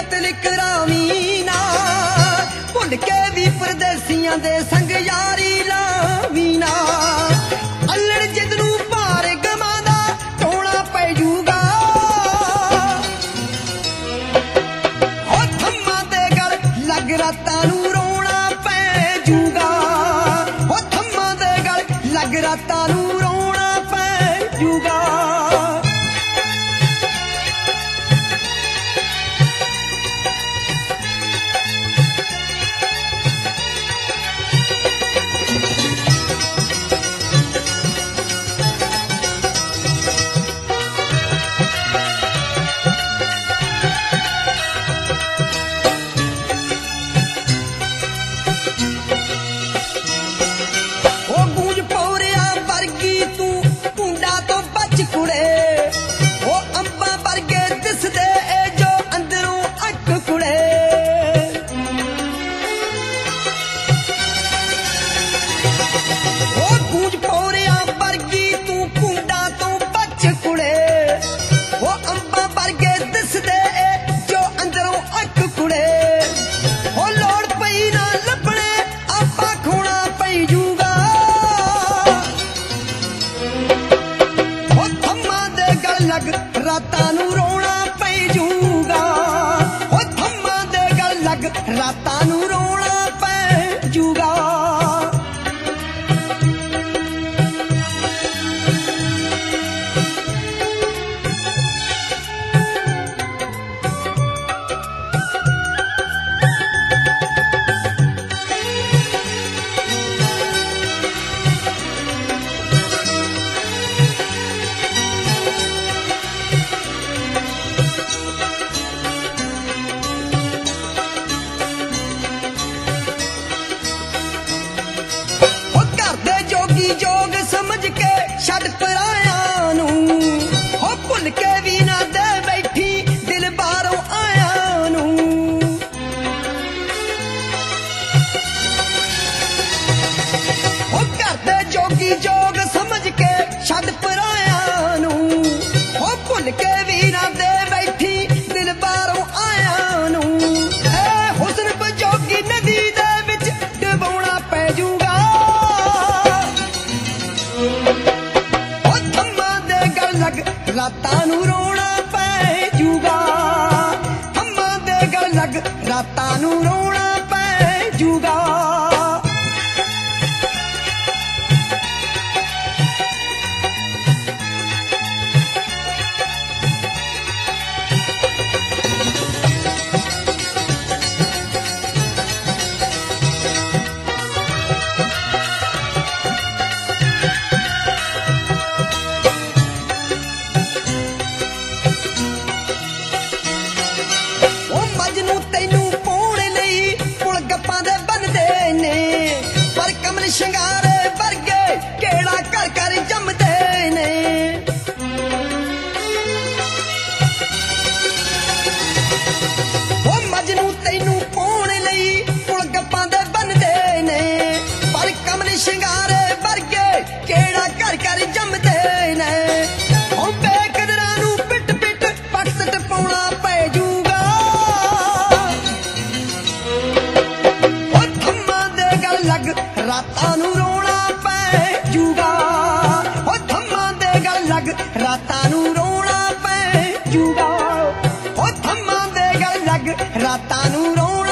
कतल करावी ना, भुल के भी परदेसियां दे संग यारी लावी ना। अल्लड़ जिदनू भार गमां दा ढोणा पै जूगा, ओ थम्मा दे गल लग रातां नू रोना पै जूगा, ओ थम्मा दे गल लग रातां नू रोना पै जूगा। रातां नू रोना पै जूगा, ओ थम्मा दे गल लग रातां नू रोना पै जूगा। जोग समझ के छड़ पराया नू, हो भुल के भी ना दे बैठी दिल बारों आया नू। हो करदे जोगी जोग समझ के छड़ पराया नू, हो भुल के भी ना दे बैठी दिल बारों आया नू। ए हुस्न बजोगी नदी दे विच डबोना पै जूगा, रातां नू रोना पै जूगा, थम्मा दे गल लग रातां नू रोना पै जूगा। शंगारे वर्गे केड़ा कर कर जमदे ने, ओ मजनू तैनू पाउण लई पुल गप्पां दे बनदे ने, पर कमल शंगारे वर्गे केड़ा कर कर जमदे ने। ओ बेकदरां नू पिट पिट पट सट पाउणा पै जूगा, ओ थम्मा दे गल लग रातां नू रोना पै जूगा, ओ थम्मा दे गल लग रातां नू रोना पै जूगा, ओ थम्मा दे गल लग रातां नू रोना